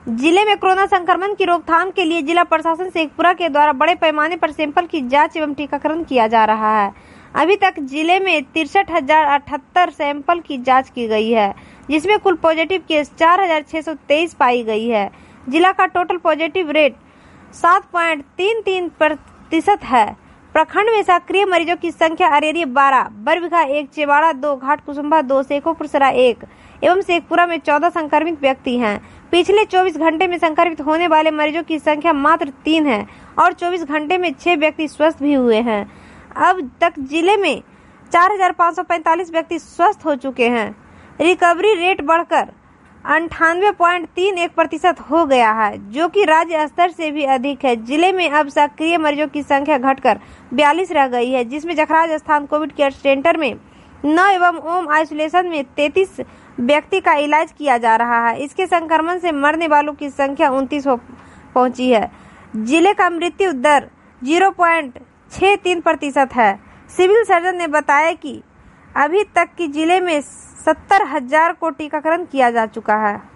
जिले में कोरोना संक्रमण की रोकथाम के लिए जिला प्रशासन शेखपुरा के द्वारा बड़े पैमाने पर सैंपल की जांच एवं टीकाकरण किया जा रहा है। अभी तक जिले में 63,078 सैंपल की जांच की गई है, जिसमें कुल पॉजिटिव केस 4,623 पाई गई है। जिला का टोटल पॉजिटिव रेट 7.33% है। प्रखंड में सक्रिय मरीजों की संख्या अरेरिया 12, बरबीघा 1, चेवाड़ा 2, घाटकुसुम्भा 2, शेखोपुरसरा 1 एवं शेखपुरा में 14 संक्रमित व्यक्ति हैं। पिछले 24 घंटे में संक्रमित होने वाले मरीजों की संख्या मात्र 3 है और 24 घंटे में 6 व्यक्ति स्वस्थ भी हुए हैं। अब तक जिले में 4,545 व्यक्ति स्वस्थ हो चुके हैं। रिकवरी रेट बढ़कर 98.31% हो गया है, जो कि राज्य स्तर से भी अधिक है। जिले में अब सक्रिय मरीजों की संख्या घटकर 42 रह गई है, जिसमें जखराज स्थान कोविड केयर सेंटर में 9 एवं होम आइसोलेशन में 33 व्यक्ति का इलाज किया जा रहा है। इसके संक्रमण से मरने वालों की संख्या 29 पहुंची है। जिले का मृत्यु दर 0.63% है। सिविल सर्जन ने बताया कि अभी तक की जिले में 70,000 को टीकाकरण किया जा चुका है।